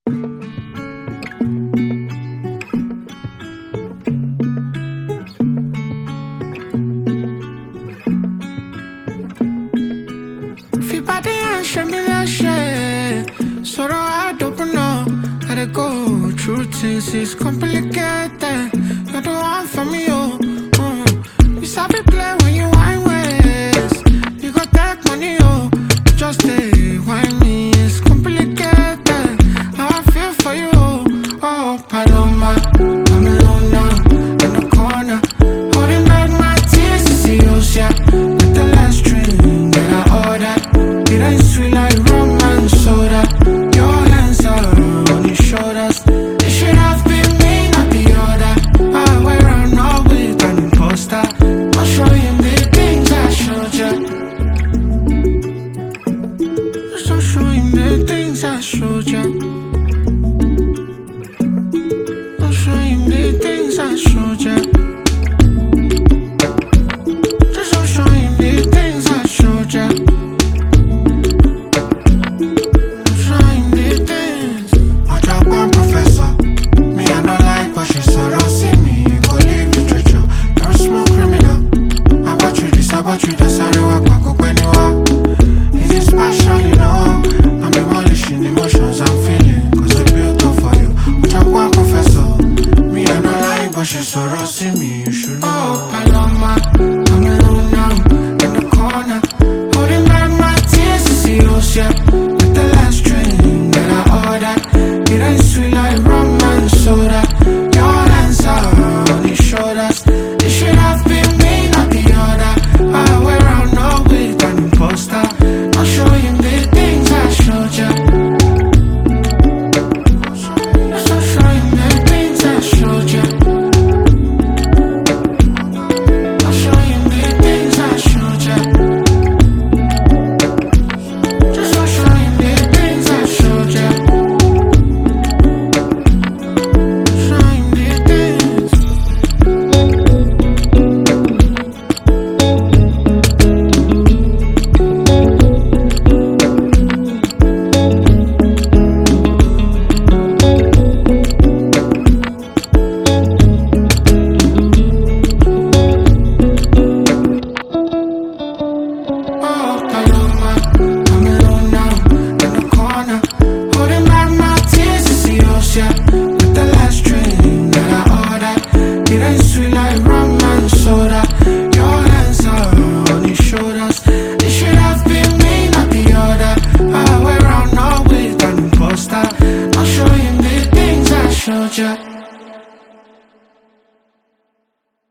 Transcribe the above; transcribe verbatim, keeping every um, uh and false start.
Feel body and show me that shit. So I don't know how to go through things. It's complicated. You're the one for me, oh. Uh. You sabi play when you wine ways. You got that money, oh. Just stay wine me. It's complicated. How I feel for you, oh. Oh, Paloma, I'm alone now in the corner, holding back my tears to see you, yeah. With the last drink that I ordered, it ain't sweet like rum and soda. Your hands are on your shoulders. It should have been me, not the other. I wear around all with an imposter. I'll show you the things I showed you. Just I'll show you the things I showed you. I'll show you the things I showed you. Just I'll show you the things I showed you. I'll show you the things. I drop one professor. Me I don't like, but she so don't see me. Go leave literature. You're a small criminal. I bought you this, I bought you this. I don't walk back up when you are. Is this passion, you know? I'm demolishing emotions I'm feeling, cause I built up for you. I drop one professor. Me I don't like, but she so don't see me. You should know. Oh, Paloma, I'm alone now in the corner, holding back my tears to see you, yeah. With the last drink that I ordered, it ain't sweet like rum and soda. Your hands are on your shoulders. It should have been me, not the other. I wear around all with an imposter. I'll show you the things I showed you. Yes, I'll show you the things I showed you. I'll show you the things I showed you. Just I'll show you the things I showed you. Show you the things. Oh, Paloma, I'm alone now in the corner, holding back my tears to see you, yeah. With the last drink that I ordered, it ain't sweet like rum and soda. Your hands are on your shoulders. It should have been me, not the other. I wear around all with an imposter. I'll show you the things I showed you.